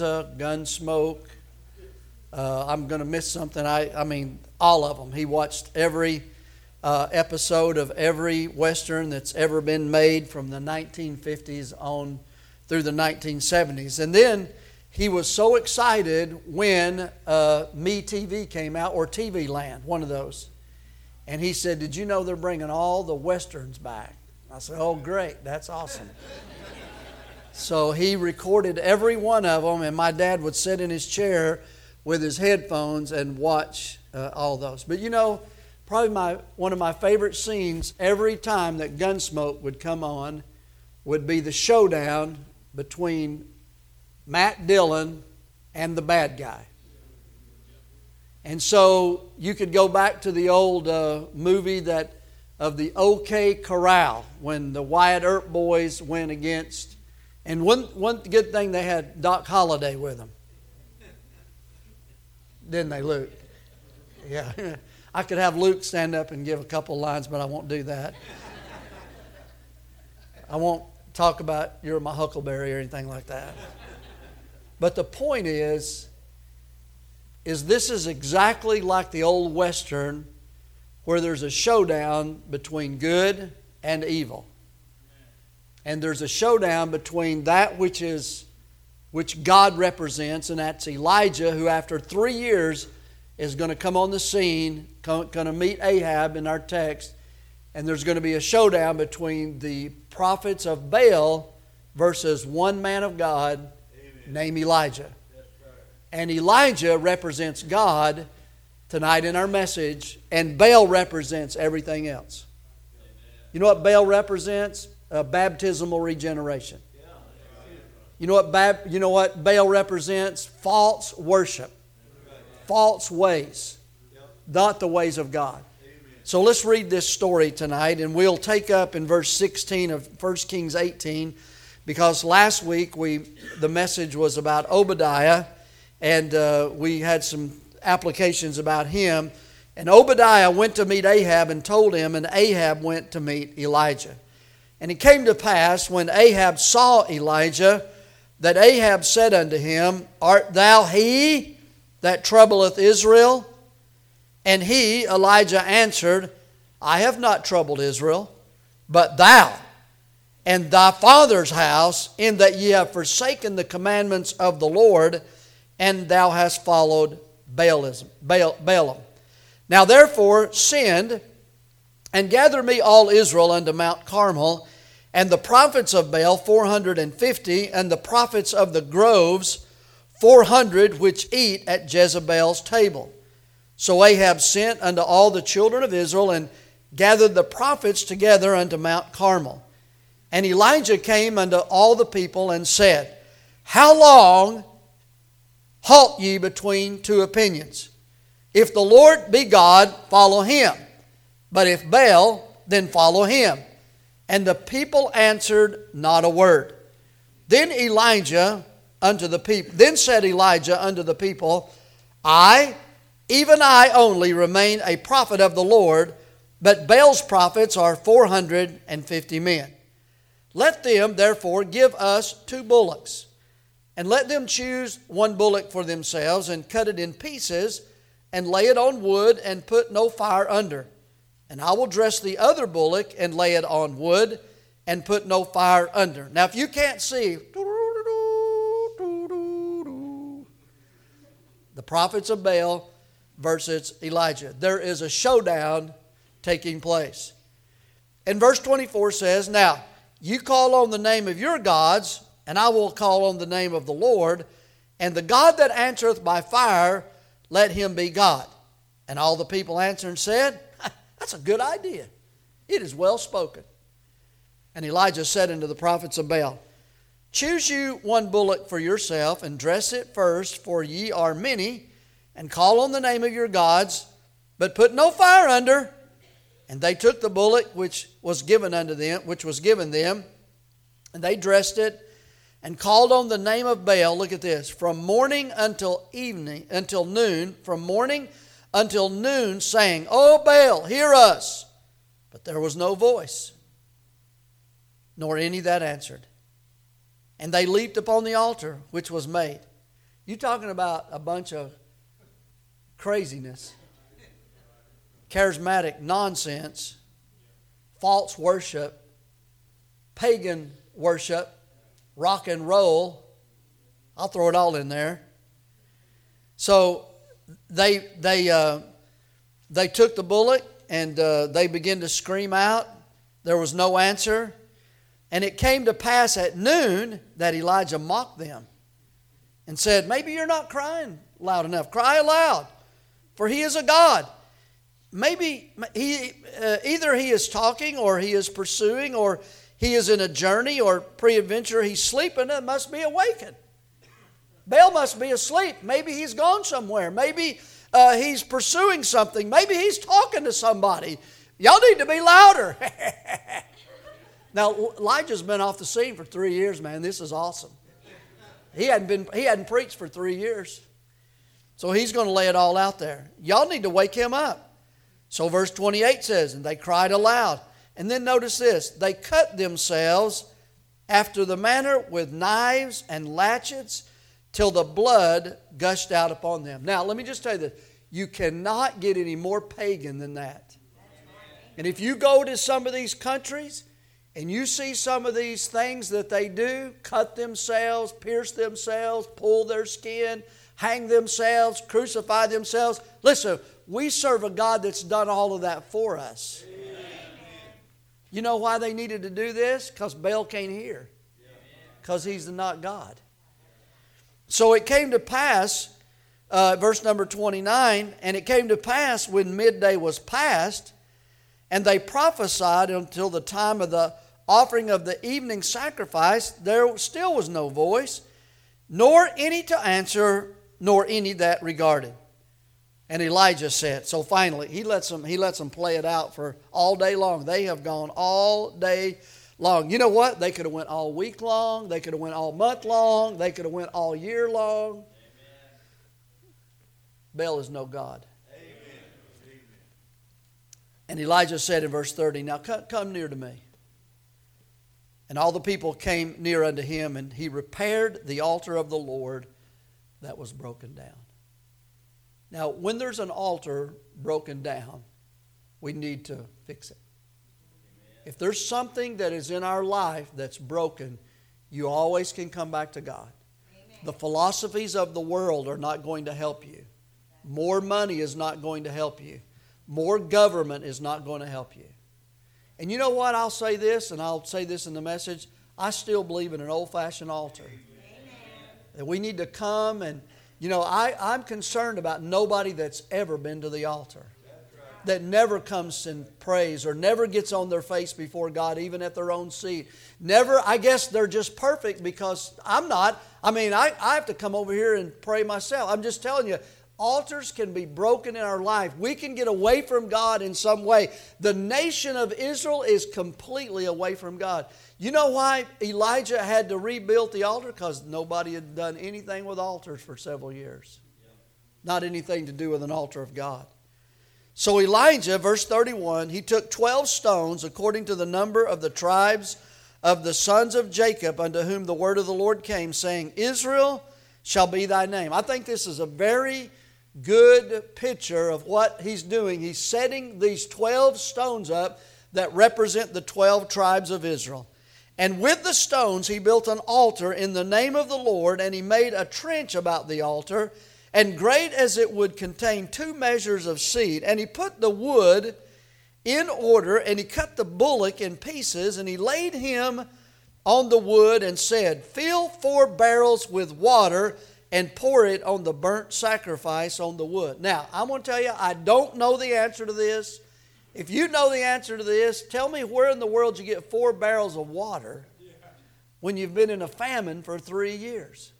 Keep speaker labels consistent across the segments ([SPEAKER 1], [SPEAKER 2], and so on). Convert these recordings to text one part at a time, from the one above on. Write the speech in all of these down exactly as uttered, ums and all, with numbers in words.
[SPEAKER 1] Gunsmoke. Uh, I'm going to miss something. I, I mean, all of them. He watched every uh, episode of every Western that's ever been made from the nineteen fifties on through the nineteen seventies. And then he was so excited when uh, Me T V came out, or T V Land, one of those. And he said, "Did you know they're bringing all the Westerns back?" I said, "Oh, great. That's awesome." So he recorded every one of them, and my dad would sit in his chair with his headphones and watch uh, all those. But you know, probably my one of my favorite scenes every time that Gunsmoke would come on would be the showdown between Matt Dillon and the bad guy. And so you could go back to the old uh, movie that of the OK Corral when the Wyatt Earp boys went against. And one one good thing, they had Doc Holliday with them. Didn't they, Luke? Yeah. I could have Luke stand up and give a couple lines, but I won't do that. I won't talk about you're my huckleberry or anything like that. But the point is, is this is exactly like the old Western where there's a showdown between good and evil. And there's a showdown between that which is which God represents, and that's Elijah, who after three years is going to come on the scene, going to meet Ahab in our text, and there's going to be a showdown between the prophets of Baal versus one man of God Amen. Named Elijah. Right. And Elijah represents God tonight in our message, and Baal represents everything else. Amen. You know what Baal represents? Uh, baptismal regeneration. You know what Bab- you know what Baal represents? False worship. False ways. Not the ways of God. So let's read this story tonight, and we'll take up in verse sixteen of First Kings eighteen, because last week we the message was about Obadiah, and uh, we had some applications about him. And Obadiah went to meet Ahab and told him, and Ahab went to meet Elijah. And it came to pass, when Ahab saw Elijah, that Ahab said unto him, Art thou he that troubleth Israel? And he, Elijah, answered, I have not troubled Israel, but thou and thy father's house, in that ye have forsaken the commandments of the Lord, and thou hast followed Baalism, Baal, Baalim. Now therefore send, and gather me all Israel unto Mount Carmel, and the prophets of Baal four hundred and fifty, and the prophets of the groves four hundred, which eat at Jezebel's table. So Ahab sent unto all the children of Israel, and gathered the prophets together unto Mount Carmel. And Elijah came unto all the people, and said, How long halt ye between two opinions? If the Lord be God, follow him. But if Baal, then follow him. And the people answered not a word. Then Elijah unto the people, then said Elijah unto the people, I, even I only, remain a prophet of the Lord, but Baal's prophets are four hundred and fifty men. Let them therefore give us two bullocks, and let them choose one bullock for themselves, and cut it in pieces, and lay it on wood, and put no fire under. And I will dress the other bullock and lay it on wood and put no fire under. Now, if you can't see, the prophets of Baal versus Elijah, there is a showdown taking place. And verse twenty-four says, Now, you call on the name of your gods, and I will call on the name of the Lord, and the God that answereth by fire, let him be God. And all the people answered and said, That's a good idea. It is well spoken. And Elijah said unto the prophets of Baal, Choose you one bullock for yourself, and dress it first, for ye are many, and call on the name of your gods, but put no fire under. And they took the bullock which was given unto them, which was given them, and they dressed it, and called on the name of Baal. Look at this, from morning until evening, until noon, from morning until noon, saying, O Baal, hear us. But there was no voice, nor any that answered. And they leaped upon the altar which was made, You talking about a bunch of craziness, charismatic nonsense, false worship, pagan worship, rock and roll. I'll throw it all in there. So they they uh, they took the bullock and uh, they began to scream out. There was no answer. And it came to pass at noon that Elijah mocked them and said, maybe you're not crying loud enough. Cry aloud, for he is a God. Maybe he uh, either he is talking or he is pursuing or he is in a journey or pre-adventure he's sleeping and must be awakened. Baal must be asleep. Maybe he's gone somewhere. Maybe uh, he's pursuing something. Maybe he's talking to somebody. Y'all need to be louder. Now, Elijah's been off the scene for three years, man. This is awesome. He hadn't been, he hadn't preached for three years. So he's going to lay it all out there. Y'all need to wake him up. So verse twenty-eight says, and they cried aloud. And then notice this. They cut themselves after the manner with knives and latchets till the blood gushed out upon them. Now, let me just tell you this. You cannot get any more pagan than that. And if you go to some of these countries and you see some of these things that they do, cut themselves, pierce themselves, pull their skin, hang themselves, crucify themselves. Listen, we serve a God that's done all of that for us. Amen. You know why they needed to do this? Because Baal can't hear. Because he's not God. So it came to pass, uh, verse number twenty-nine, and it came to pass when midday was past, and they prophesied until the time of the offering of the evening sacrifice, there still was no voice, nor any to answer, nor any that regarded. And Elijah said, so finally, he lets them, he lets them play it out for all day long. They have gone all day long. You know what? They could have went all week long. They could have went all month long. They could have went all year long. Amen. Baal is no God. And Elijah said in verse thirty, now come, come near to me. And all the people came near unto him, and he repaired the altar of the Lord that was broken down. Now, when there's an altar broken down, we need to fix it. Amen. If there's something that is in our life that's broken, you always can come back to God. Amen. The philosophies of the world are not going to help you. More money is not going to help you. More government is not going to help you. And you know what? I'll say this, and I'll say this in the message. I still believe in an old-fashioned altar. Amen. That we need to come and, you know, I, I'm concerned about nobody that's ever been to the altar. Right. That never comes and prays or never gets on their face before God, even at their own seat. Never, I guess they're just perfect because I'm not. I mean, I, I have to come over here and pray myself. I'm just telling you, altars can be broken in our life. We can get away from God in some way. The nation of Israel is completely away from God. You know why Elijah had to rebuild the altar? Because nobody had done anything with altars for several years. Not anything to do with an altar of God. So Elijah, verse thirty-one, he took twelve stones according to the number of the tribes of the sons of Jacob, unto whom the word of the Lord came, saying, Israel shall be thy name. I think this is a very good picture of what he's doing. He's setting these twelve stones up that represent the twelve tribes of Israel. And with the stones he built an altar in the name of the Lord, and he made a trench about the altar, and great as it would contain two measures of seed. And he put the wood in order, and he cut the bullock in pieces, and he laid him on the wood and said, fill four barrels with water and pour it on the burnt sacrifice on the wood. Now, I'm going to tell you, I don't know the answer to this. If you know the answer to this, tell me where in the world you get four barrels of water when you've been in a famine for three years.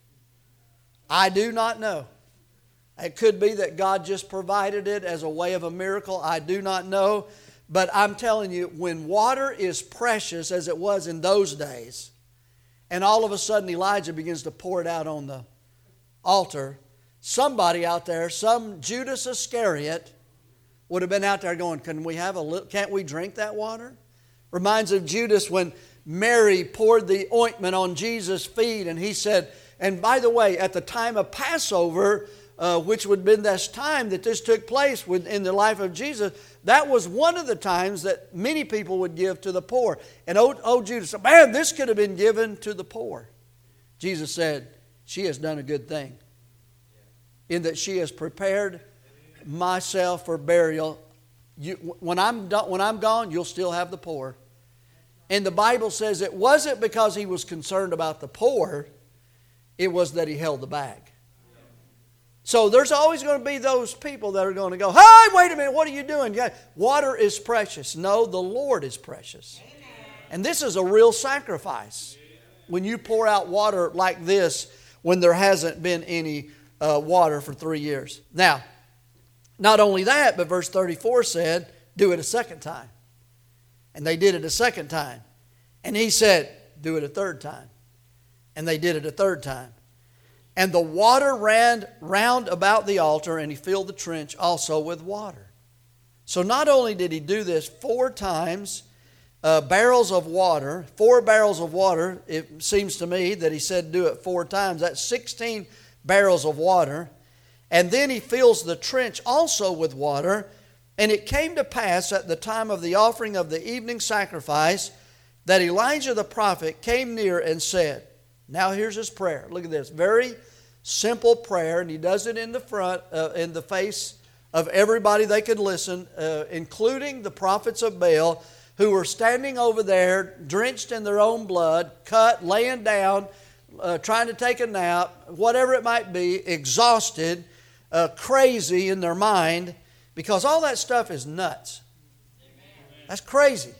[SPEAKER 1] I do not know. It could be that God just provided it as a way of a miracle. I do not know. But I'm telling you, when water is precious, as it was in those days, and all of a sudden Elijah begins to pour it out on the altar, somebody out there, some Judas Iscariot, would have been out there going, can we have a little, can't we drink that water? Reminds of Judas when Mary poured the ointment on Jesus' feet, and he said, And by the way, at the time of Passover, uh, which would have been this time that this took place in the life of Jesus, that was one of the times that many people would give to the poor. And old, old Judas said, man, this could have been given to the poor. Jesus said, she has done a good thing, in that she has prepared myself for burial. You, when I'm done, when I'm gone, you'll still have the poor. And the Bible says it wasn't because he was concerned about the poor, it was that he held the bag. So there's always going to be those people that are going to go, hey, wait a minute, what are you doing? Water is precious. No, the Lord is precious. And this is a real sacrifice. When you pour out water like this, when there hasn't been any uh, water for three years. Now, not only that, but verse thirty-four said, do it a second time. And they did it a second time. And he said, do it a third time. And they did it a third time. And the water ran round about the altar, and he filled the trench also with water. So not only did he do this four times, uh, barrels of water, four barrels of water, it seems to me that he said do it four times. That's sixteen barrels of water. And then he fills the trench also with water. And it came to pass at the time of the offering of the evening sacrifice that Elijah the prophet came near and said, now here's his prayer. Look at this. Very simple prayer. And he does it in the front, uh, in the face of everybody they could listen, uh, including the prophets of Baal, who were standing over there, drenched in their own blood, cut, laying down, uh, trying to take a nap, whatever it might be, exhausted, uh, crazy in their mind, because all that stuff is nuts. That's crazy.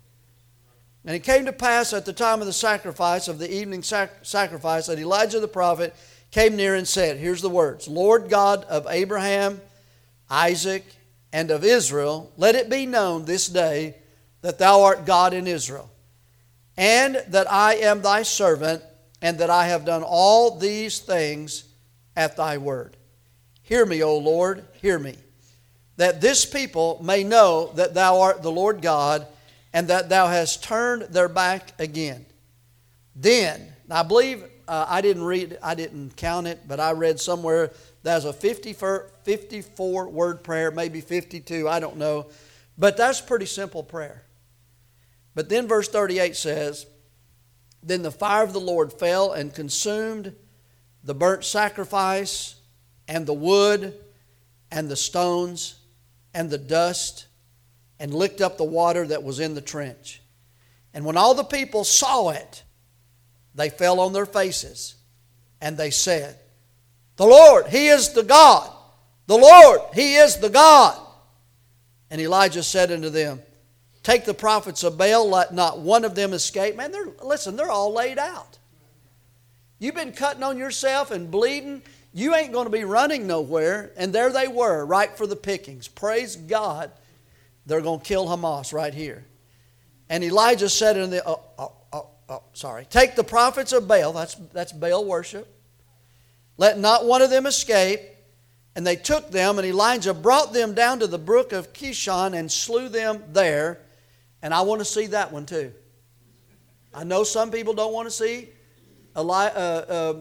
[SPEAKER 1] And it came to pass at the time of the sacrifice, of the evening sac- sacrifice, that Elijah the prophet came near and said, here's the words, Lord God of Abraham, Isaac, and of Israel, let it be known this day that thou art God in Israel, and that I am thy servant, and that I have done all these things at thy word. Hear me, O Lord, hear me, that this people may know that thou art the Lord God, and that thou hast turned their back again. Then, I believe, uh, I didn't read, I didn't count it, but I read somewhere there's a fifty-four word prayer, maybe fifty-two, I don't know. But that's a pretty simple prayer. But then verse thirty-eight says, then the fire of the Lord fell and consumed the burnt sacrifice and the wood and the stones and the dust, and licked up the water that was in the trench. And when all the people saw it, they fell on their faces, and they said, the Lord, He is the God. The Lord, He is the God. And Elijah said unto them, take the prophets of Baal, let not one of them escape. Man, they're, listen, they're all laid out. You've been cutting on yourself and bleeding. You ain't going to be running nowhere. And there they were, right for the pickings. Praise God. They're going to kill Hamas right here. And Elijah said in the, oh, oh, oh, oh, sorry, take the prophets of Baal, that's, that's Baal worship. Let not one of them escape. And they took them, and Elijah brought them down to the brook of Kishon and slew them there. And I want to see that one too. I know some people don't want to see Eli, uh, uh,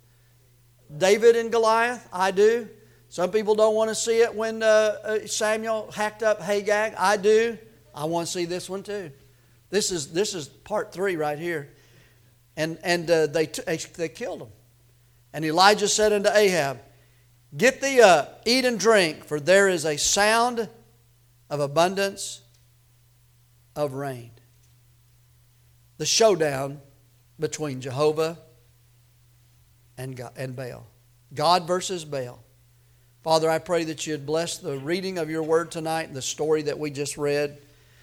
[SPEAKER 1] David and Goliath. I do. Some people don't want to see it when uh, Samuel hacked up Hagag. I do. I want to see this one too. This is this is part three right here. And and uh, they t- they killed him. And Elijah said unto Ahab, get thee up, eat and drink, for there is a sound of abundance of rain. The showdown between Jehovah and God, and Baal. God versus Baal. Father, I pray that you'd bless the reading of your word tonight and the story that we just read.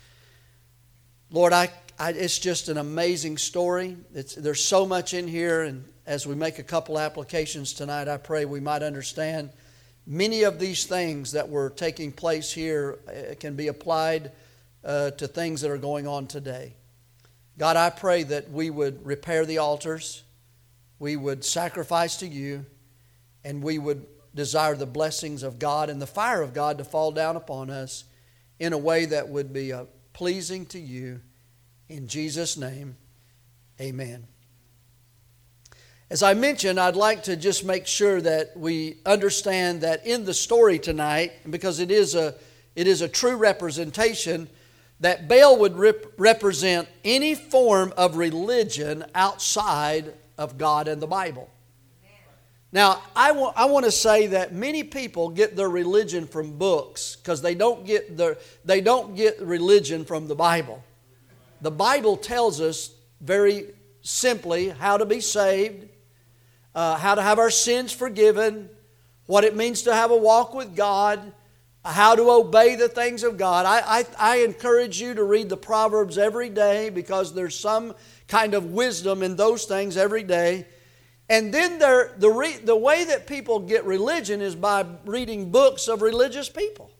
[SPEAKER 1] Lord, I, I it's just an amazing story. It's, there's so much in here, and as we make a couple applications tonight, I pray we might understand many of these things that were taking place here uh, can be applied uh, to things that are going on today. God, I pray that we would repair the altars, we would sacrifice to you, and we would desire the blessings of God and the fire of God to fall down upon us in a way that would be uh, pleasing to you. In Jesus' name, amen. As I mentioned, I'd like to just make sure that we understand that in the story tonight, because it is a, it is a true representation, that Baal would rep- represent any form of religion outside of God and the Bible. Now, I want, I want to say that many people get their religion from books because they don't get their, they don't get religion from the Bible. The Bible tells us very simply how to be saved, uh, how to have our sins forgiven, what it means to have a walk with God, how to obey the things of God. I, I, I encourage you to read the Proverbs every day because there's some kind of wisdom in those things every day. And then there, the, re, the way that people get religion is by reading books of religious people.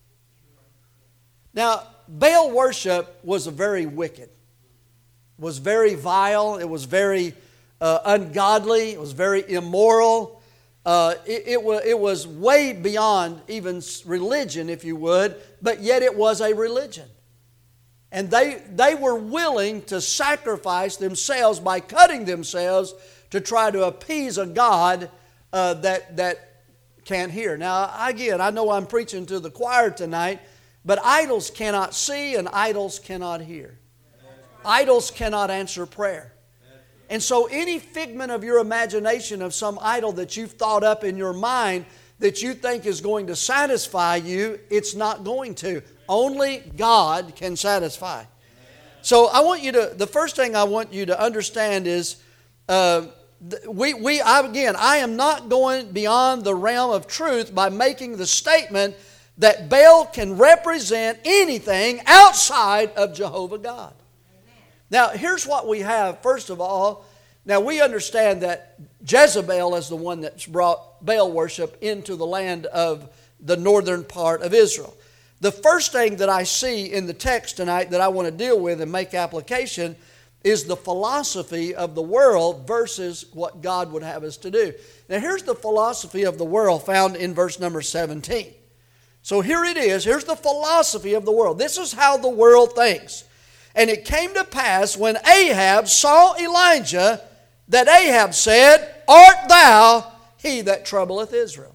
[SPEAKER 1] Now, Baal worship was very wicked. It was very vile. It was very uh, ungodly. It was very immoral. Uh, it, it, was, it was way beyond even religion, if you would, but yet it was a religion. And they, they were willing to sacrifice themselves by cutting themselves to try to appease a God uh, that, that can't hear. Now, again, I know I'm preaching to the choir tonight, but idols cannot see and idols cannot hear. Idols cannot answer prayer. And so any figment of your imagination of some idol that you've thought up in your mind that you think is going to satisfy you, it's not going to. Only God can satisfy. So I want you to, the first thing I want you to understand is, uh, we, we I, again, I am not going beyond the realm of truth by making the statement that Baal can represent anything outside of Jehovah God. Now, here's what we have, first of all. Now, we understand that Jezebel is the one that's brought Baal worship into the land of the northern part of Israel. The first thing that I see in the text tonight that I want to deal with and make application is the philosophy of the world versus what God would have us to do. Now, here's the philosophy of the world found in verse number seventeen. So here it is. Here's the philosophy of the world. This is how the world thinks. And it came to pass when Ahab saw Elijah that Ahab said, "Art thou he that troubleth Israel?"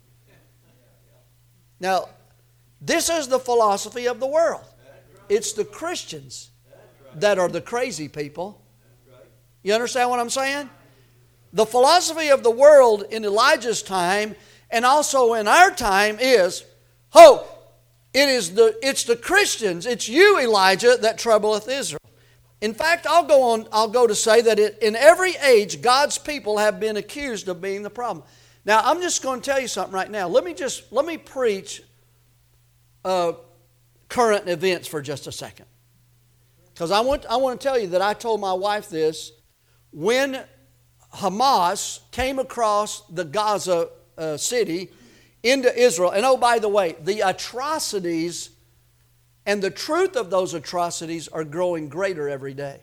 [SPEAKER 1] Now, this is the philosophy of the world. It's the Christians that are the crazy people. You understand what I'm saying? The philosophy of the world in Elijah's time and also in our time is, oh, it is the it's the Christians, it's you, Elijah, that troubleth Israel. In fact, I'll go on, I'll go to say that it, in every age, God's people have been accused of being the problem. Now, I'm just going to tell you something right now. Let me just, let me preach uh, current events for just a second. Because I want, I want to tell you that I told my wife this. When Hamas came across the Gaza uh, city into Israel, and oh, by the way, the atrocities and the truth of those atrocities are growing greater every day.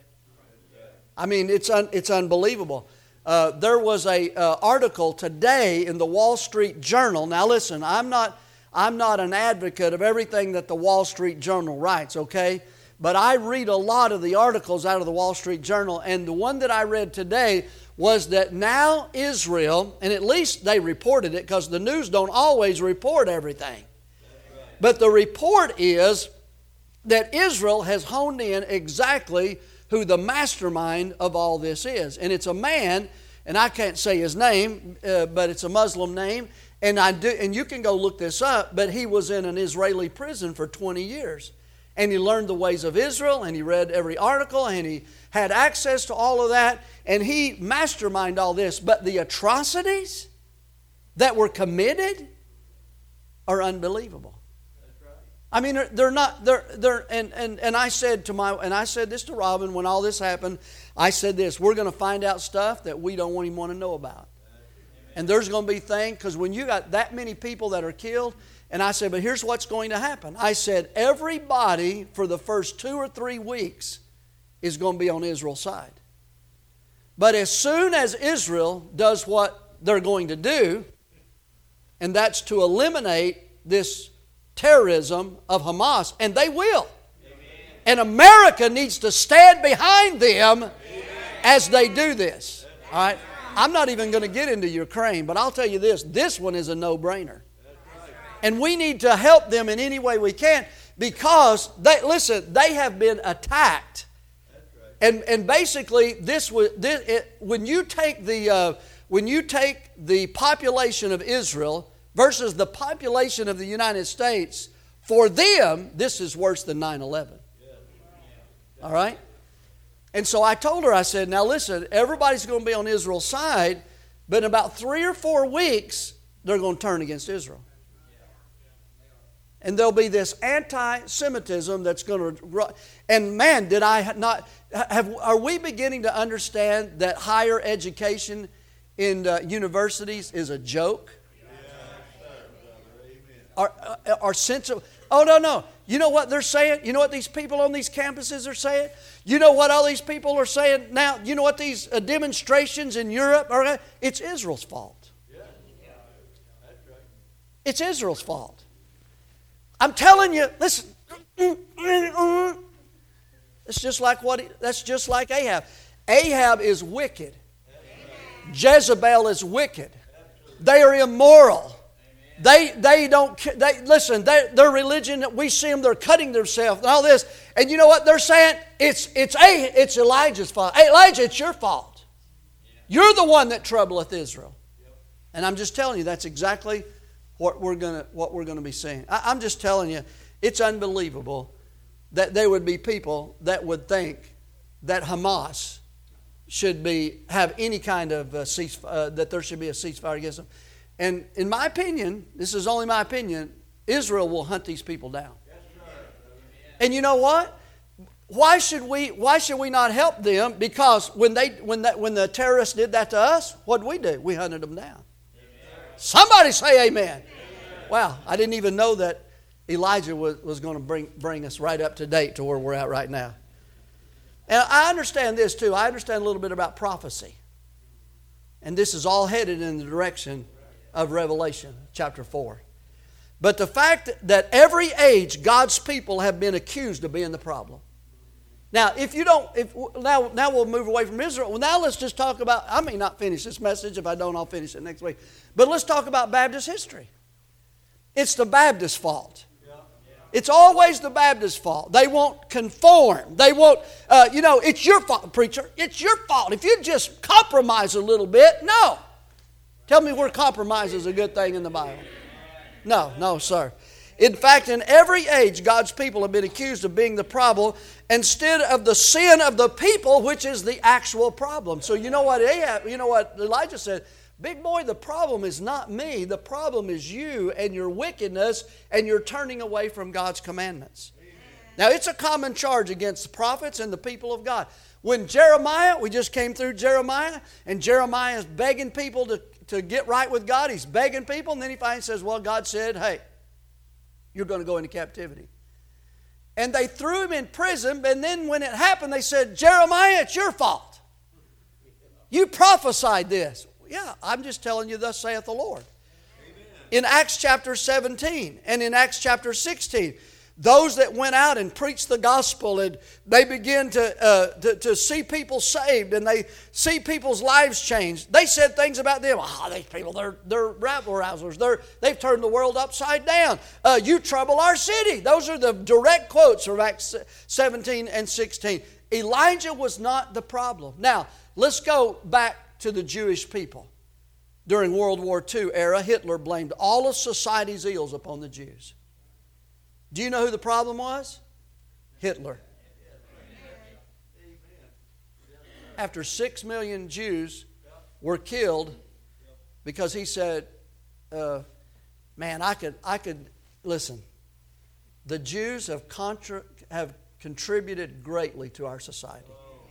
[SPEAKER 1] I mean, it's, un, it's unbelievable. Uh, there was an uh, article today in the Wall Street Journal. Now listen, I'm not, I'm not an advocate of everything that the Wall Street Journal writes, okay? But I read a lot of the articles out of the Wall Street Journal, and the one that I read today was that now Israel, and at least they reported it because the news don't always report everything. But the report is that Israel has honed in exactly who the mastermind of all this is. And it's a man, and I can't say his name, uh, but it's a Muslim name, and I do, and you can go look this up, but he was in an Israeli prison for twenty years. And he learned the ways of Israel, and he read every article, and he had access to all of that, and he masterminded all this. But the atrocities that were committed are unbelievable. That's right. I mean, they're, they're not. They're they're and, and and I said to my and I said this to Robin when all this happened. I said this: we're going to find out stuff that we don't even want to know about. Amen. And there's going to be things, because when you got that many people that are killed. And I said, but here's what's going to happen. I said, everybody for the first two or three weeks is going to be on Israel's side. But as soon as Israel does what they're going to do, and that's to eliminate this terrorism of Hamas, and they will. Amen. And America needs to stand behind them. Amen. As they do this. All right? I'm not even going to get into Ukraine, but I'll tell you this, this one is a no-brainer. And we need to help them in any way we can because, they listen, they have been attacked. And, and basically, this was this, it, when you take the uh, when you take the population of Israel versus the population of the United States, for them, this is worse than nine eleven. All right? And so I told her, I said, now listen, everybody's going to be on Israel's side, but in about three or four weeks, they're going to turn against Israel. And there'll be this anti-Semitism that's going to... And man, did I not... Have, are we beginning to understand that higher education in uh, universities is a joke? Our, uh, our sense of... Oh, no, no. You know what they're saying? You know what these people on these campuses are saying? You know what all these people are saying now? You know what these uh, demonstrations in Europe are? It's Israel's fault. It's Israel's fault. I'm telling you, listen. It's just like what? He, that's just like Ahab. Ahab is wicked. Jezebel is wicked. They are immoral. They they don't they listen. They, their religion. We see them. They're cutting themselves and all this. And you know what they're saying? It's it's a it's Elijah's fault. Hey, Elijah, it's your fault. You're the one that troubleth Israel. And I'm just telling you, that's exactly what we're gonna what we're gonna be seeing. I, I'm just telling you, it's unbelievable that there would be people that would think that Hamas should be have any kind of uh, cease uh, that there should be a ceasefire against them. And in my opinion, this is only my opinion, Israel will hunt these people down. And you know what? Why should we why should we not help them? Because when they when that when the terrorists did that to us, what did we do? We hunted them down. Somebody say amen. Amen. Wow, I didn't even know that Elijah was, was going to bring, bring us right up to date to where we're at right now. And I understand this too. I understand a little bit about prophecy. And this is all headed in the direction of Revelation chapter four. But the fact that every age God's people have been accused of being the problem. Now, if you don't, if now, now we'll move away from Israel. Well, now let's just talk about, I may not finish this message. If I don't, I'll finish it next week. But let's talk about Baptist history. It's the Baptist fault. It's always the Baptist fault. They won't conform. They won't, uh, you know, it's your fault, preacher. It's your fault. If you just compromise a little bit, no. Tell me where compromise is a good thing in the Bible. No, no, sir. In fact, in every age, God's people have been accused of being the problem instead of the sin of the people, which is the actual problem. So you know what Ahab, you know what Elijah said? Big boy, the problem is not me. The problem is you and your wickedness and your turning away from God's commandments. Amen. Now, it's a common charge against the prophets and the people of God. When Jeremiah, we just came through Jeremiah, and Jeremiah is begging people to, to get right with God. He's begging people, and then he finally says, well, God said, hey, you're going to go into captivity. And they threw him in prison, and then when it happened, they said, Jeremiah, it's your fault. You prophesied this. Yeah, I'm just telling you, thus saith the Lord. Amen. In Acts chapter seventeen and in Acts chapter sixteen, those that went out and preached the gospel and they begin to, uh, to, to see people saved and they see people's lives changed, they said things about them. Oh, these people, they're, they're rabble-rousers. They're, they've turned the world upside down. Uh, you trouble our city. Those are the direct quotes from Acts seventeen and sixteen. Elijah was not the problem. Now, let's go back to the Jewish people. During World War Two era, Hitler blamed all of society's ills upon the Jews. Do you know who the problem was? Hitler. After six million Jews were killed because he said, uh, man, I could, I could, listen, the Jews have, contra- have contributed greatly to our society.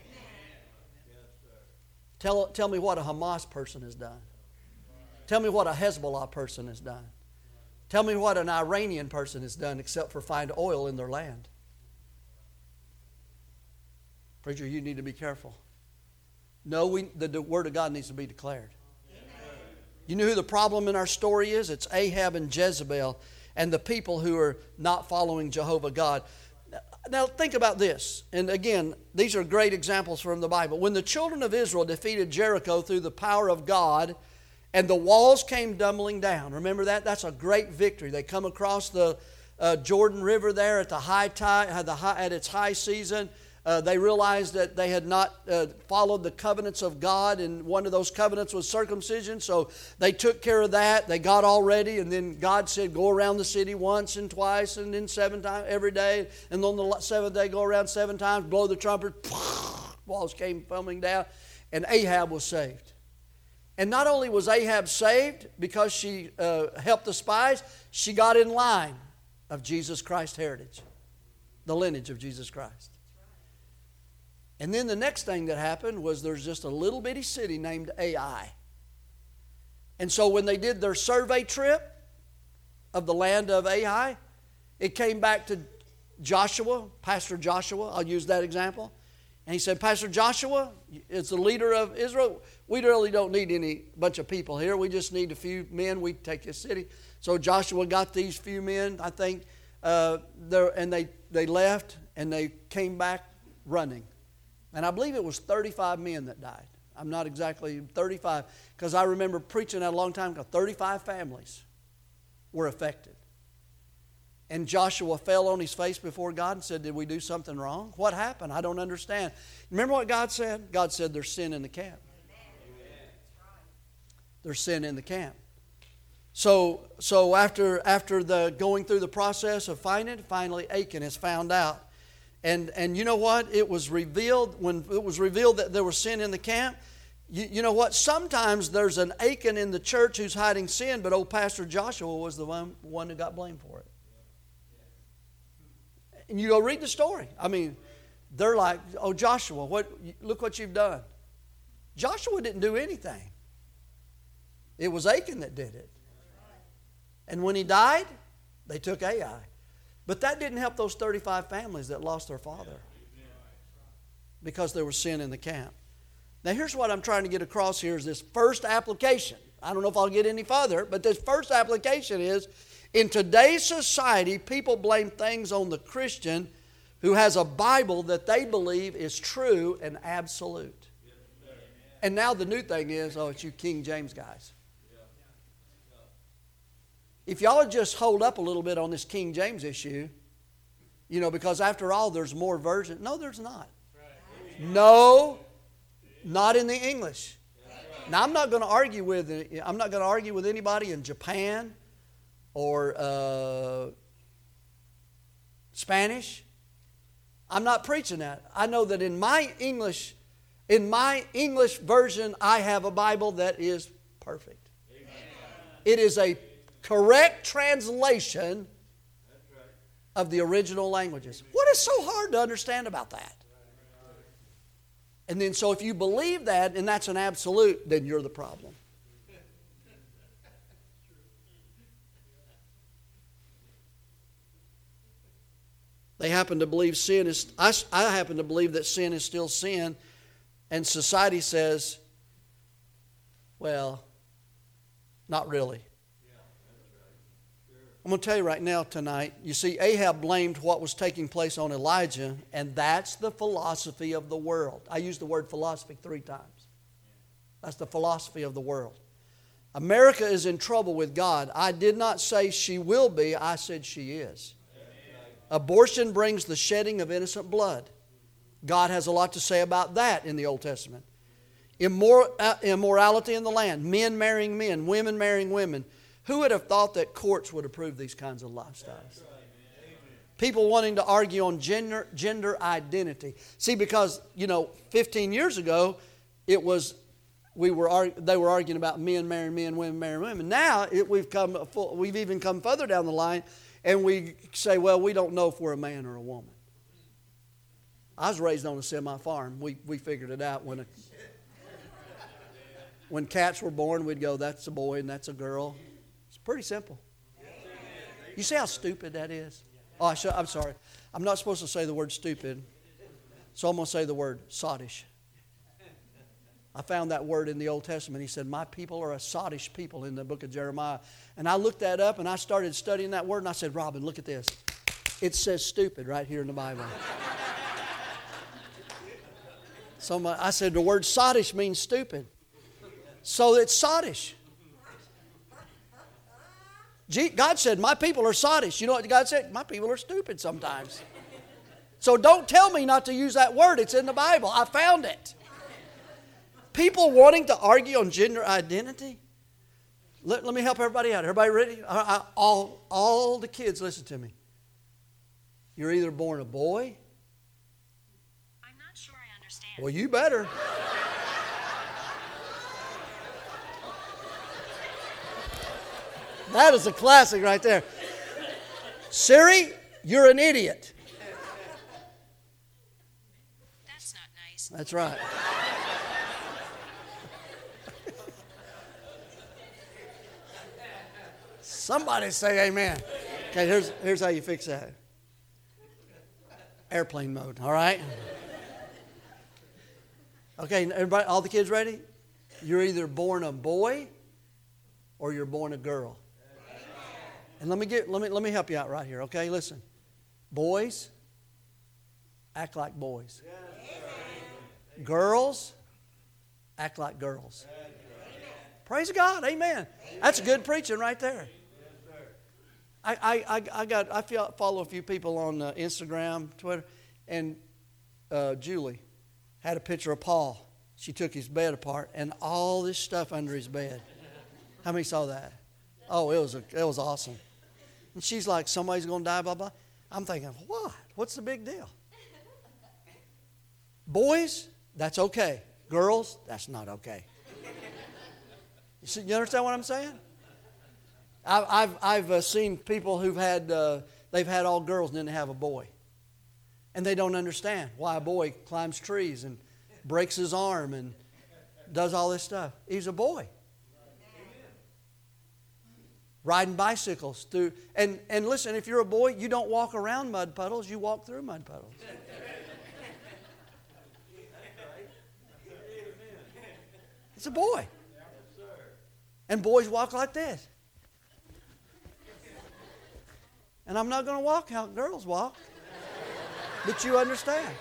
[SPEAKER 1] Tell, tell me what a Hamas person has done. Tell me what a Hezbollah person has done. Tell me what an Iranian person has done except for find oil in their land. Preacher, you need to be careful. No, we, the, the Word of God needs to be declared. You know who the problem in our story is? It's Ahab and Jezebel and the people who are not following Jehovah God. Now think about this. And again, these are great examples from the Bible. When the children of Israel defeated Jericho through the power of God, and the walls came tumbling down. Remember that? That's a great victory. They come across the uh, Jordan River there at the high tide, at, the high, at its high season. Uh, they realized that they had not uh, followed the covenants of God, and one of those covenants was circumcision, so they took care of that. They got all ready, and then God said, go around the city once and twice and then seven times every day, and on the seventh day go around seven times, blow the trumpet, walls came tumbling down, and Ahab was saved. And not only was Ahab saved because she uh, helped the spies, she got in line of Jesus Christ's heritage, the lineage of Jesus Christ. And then the next thing that happened was there's just a little bitty city named Ai. And so when they did their survey trip of the land of Ai, it came back to Joshua, Pastor Joshua, I'll use that example. And he said, Pastor Joshua, it's the leader of Israel. We really don't need any bunch of people here. We just need a few men. We take this city. So Joshua got these few men, I think, uh, there, and they, they left, and they came back running. And I believe it was thirty-five men that died. I'm not exactly thirty-five, because I remember preaching that a long time ago. thirty-five families were affected. And Joshua fell on his face before God and said, did we do something wrong? What happened? I don't understand. Remember what God said? God said, there's sin in the camp. There's sin in the camp. So, so after, after the going through the process of finding it, finally Achan is found out. And and you know what? It was revealed, when it was revealed that there was sin in the camp, you, you know what? Sometimes there's an Achan in the church who's hiding sin, but old Pastor Joshua was the one, one who got blamed for it. And you go read the story. I mean, they're like, oh, Joshua, what? Look what you've done. Joshua didn't do anything. It was Achan that did it. And when he died, they took Ai. But that didn't help those thirty-five families that lost their father, because there was sin in the camp. Now here's what I'm trying to get across here is this first application. I don't know if I'll get any further, but this first application is, in today's society, people blame things on the Christian who has a Bible that they believe is true and absolute. And now the new thing is, oh, it's you King James guys. If y'all would just hold up a little bit on this King James issue, you know, because after all, there's more versions. No, there's not. No, not in the English. Now, I'm not going to argue with I'm not going to argue with anybody in Japan or uh, Spanish. I'm not preaching that. I know that in my English, in my English version, I have a Bible that is perfect. It is a correct translation of the original languages. What is so hard to understand about that? And then so if you believe that and that's an absolute, then you're the problem. They happen to believe sin is, I, I happen to believe that sin is still sin, and society says, well, not really. I'm going to tell you right now tonight, you see, Ahab blamed what was taking place on Elijah, and that's the philosophy of the world. I used the word philosophy three times. That's the philosophy of the world. America is in trouble with God. I did not say she will be, I said she is. Abortion brings the shedding of innocent blood. God has a lot to say about that in the Old Testament. Immor- uh, immorality in the land, men marrying men, women marrying women. Who would have thought that courts would approve these kinds of lifestyles? People wanting to argue on gender, gender identity. See, because, you know, fifteen years ago, it was, we were they were arguing about men marrying men, women marrying women. Now, it, we've come, we've even come further down the line, and we say, well, we don't know if we're a man or a woman. I was raised on a semi-farm. We, we figured it out when a, when cats were born, we'd go, that's a boy and that's a girl. Pretty simple. You see how stupid that is? Oh, I should, I'm sorry. I'm not supposed to say the word stupid, so I'm going to say the word sottish. I found that word in the Old Testament. He said, my people are a sottish people in the book of Jeremiah. And I looked that up and I started studying that word and I said, Robin, look at this. It says stupid right here in the Bible. So my, I said the word sottish means stupid. So it's sottish. God said, my people are sottish. You know what God said? My people are stupid sometimes. So don't tell me not to use that word. It's in the Bible. I found it. People wanting to argue on gender identity. Let, let me help everybody out. Everybody ready? I, I, all, all the kids, listen to me. You're either born a boy.
[SPEAKER 2] I'm not sure I understand.
[SPEAKER 1] Well, you better. That is a classic right there. Siri, you're an idiot.
[SPEAKER 2] That's not nice.
[SPEAKER 1] That's right. Somebody say amen. Okay, here's, here's how you fix that. Airplane mode, all right? Okay, everybody, all the kids ready? You're either born a boy or you're born a girl. And let me get let me let me help you out right here, okay? Listen. Boys, act like boys. Girls, act like girls. Praise God, amen. That's good preaching right there. I I I got I follow a few people on uh, Instagram, Twitter, and uh, Julie had a picture of Paul. She took his bed apart and all this stuff under his bed. How many saw that? Oh, it was a, it was awesome. And she's like, somebody's going to die, blah, blah. I'm thinking, what? What's the big deal? Boys, that's okay. Girls, that's not okay. You, see, you understand what I'm saying? I've, I've, I've uh, seen people who've had, uh, they've had all girls and then they have a boy. And they don't understand why a boy climbs trees and breaks his arm and does all this stuff. He's a boy. Riding bicycles through, and, and listen, if you're a boy, you don't walk around mud puddles, you walk through mud puddles. It's a boy. And boys walk like this. And I'm not going to walk how girls walk. But you understand.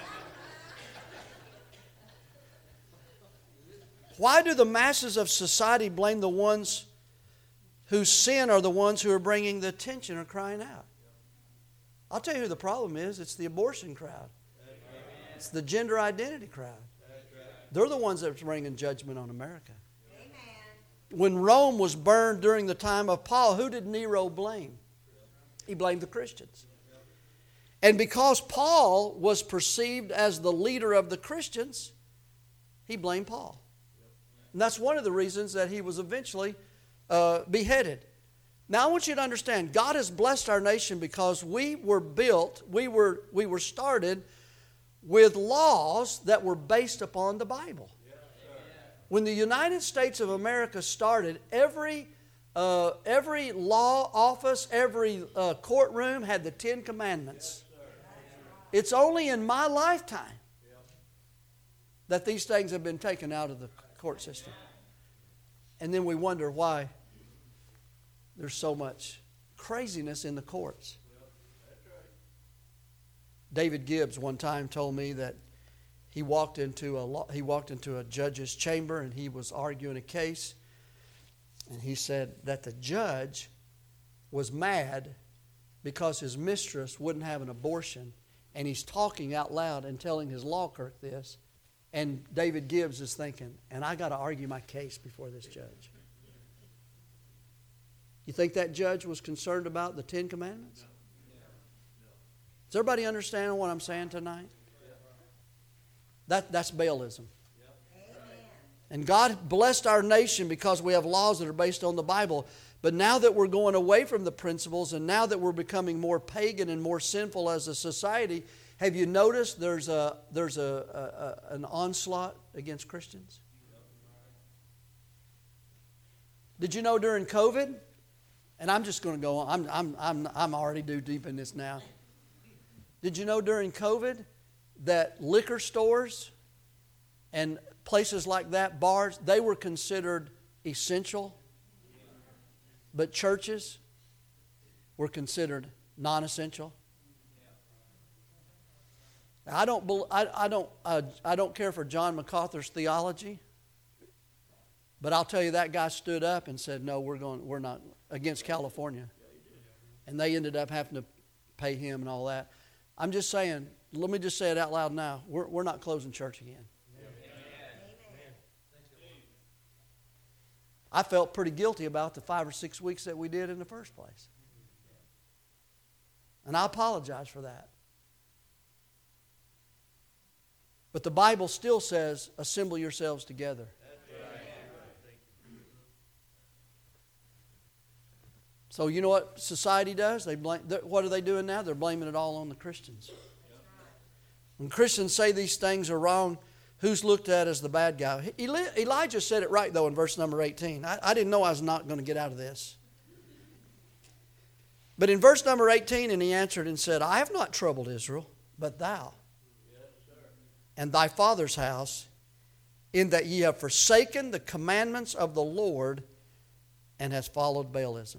[SPEAKER 1] Why do the masses of society blame the ones whose sin are the ones who are bringing the attention or crying out? I'll tell you who the problem is. It's the abortion crowd. It's the gender identity crowd. They're the ones that are bringing judgment on America. When Rome was burned during the time of Paul, who did Nero blame? He blamed the Christians. And because Paul was perceived as the leader of the Christians, he blamed Paul. And that's one of the reasons that he was eventually uh, beheaded. Now I want you to understand, God has blessed our nation because we were built, we were, we were started with laws that were based upon the Bible. When the United States of America started, every, uh, every law office, every uh, courtroom had the Ten Commandments. It's only in my lifetime that these things have been taken out of the court system. And then we wonder why there's so much craziness in the courts. David Gibbs one time told me that he walked into a law, he walked into a judge's chamber and he was arguing a case, and he said that the judge was mad because his mistress wouldn't have an abortion, and he's talking out loud and telling his law clerk this, and David Gibbs is thinking, and I got to argue my case before this judge. You think that judge was concerned about the Ten Commandments? Does everybody understand what I'm saying tonight? That, that's Baalism. And God blessed our nation because we have laws that are based on the Bible. But now that we're going away from the principles, and now that we're becoming more pagan and more sinful as a society, have you noticed there's a there's a, a, a an onslaught against Christians? Did you know during COVID? And I'm just going to go on. I'm I'm I'm I'm already too deep in this now. Did you know during COVID that liquor stores and places like that, bars, they were considered essential, but churches were considered non-essential? I don't, bel- I, I don't, uh, I don't care for John MacArthur's theology, but I'll tell you that guy stood up and said, "No, we're going, we're not against California," and they ended up having to pay him and all that. I'm just saying. Let me just say it out loud now. We're we're not closing church again. I felt pretty guilty about the five or six weeks that we did in the first place, and I apologize for that. But the Bible still says, assemble yourselves together. So you know what society does? They blame, what are they doing now? They're blaming it all on the Christians. When Christians say these things are wrong, who's looked at as the bad guy? Elijah said it right, though, in verse number eighteen. I, I didn't know I was not going to get out of this. But in verse number eighteen, and he answered and said, I have not troubled Israel, but thou, and thy father's house, in that ye have forsaken the commandments of the Lord, and has followed Baalism.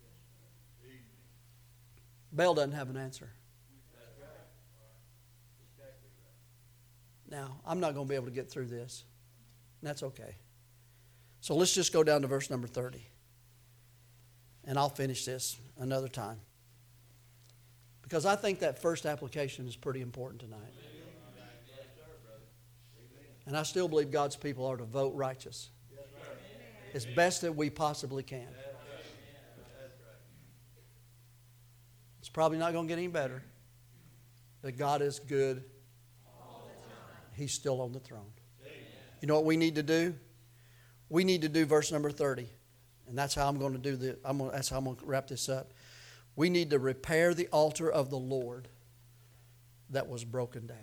[SPEAKER 1] Baal doesn't have an answer. Now, I'm not going to be able to get through this. And that's okay. So let's just go down to verse number thirty. And I'll finish this another time. Because I think that first application is pretty important tonight. And I still believe God's people are to vote righteous as best that we possibly can. It's probably not going to get any better. But God is good. He's still on the throne. You know what we need to do? We need to do verse number thirty. And that's how I'm going to do the I'm going, that's how I'm going to wrap this up. We need to repair the altar of the Lord that was broken down.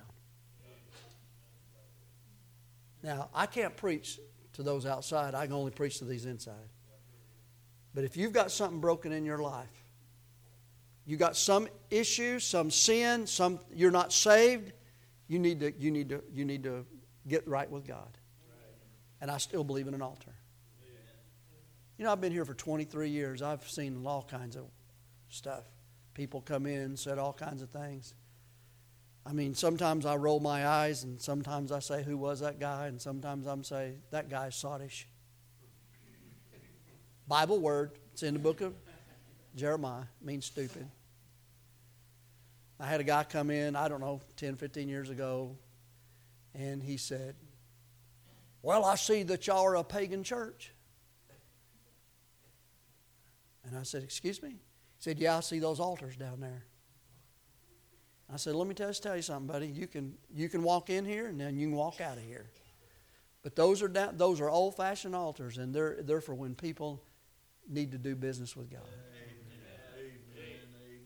[SPEAKER 1] Now, I can't preach to those outside. I can only preach to these inside. But if you've got something broken in your life, you got some issue, some sin, some you're not saved, you need to you need to you need to get right with God. And I still believe in an altar. You know, I've been here for twenty-three years. I've seen all kinds of stuff. People come in, said all kinds of things. I mean, sometimes I roll my eyes, and sometimes I say, who was that guy? And sometimes I'm say, that guy's sottish. Bible word. It's in the book of Jeremiah. It means stupid. I had a guy come in, I don't know, ten, fifteen years ago, and he said, well, I see that y'all are a pagan church. And I said, excuse me? He said, yeah, I see those altars down there. I said, let me just tell you something, buddy. You can you can walk in here and then you can walk out of here. But those are down, those are old-fashioned altars, and they're they're for when people need to do business with God. Amen. Amen.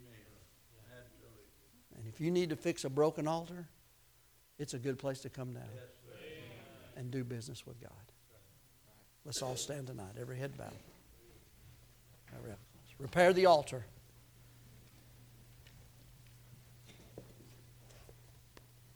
[SPEAKER 1] And if you need to fix a broken altar, it's a good place to come down and do business with God. Let's all stand tonight. Every head bowed. Repair the altar.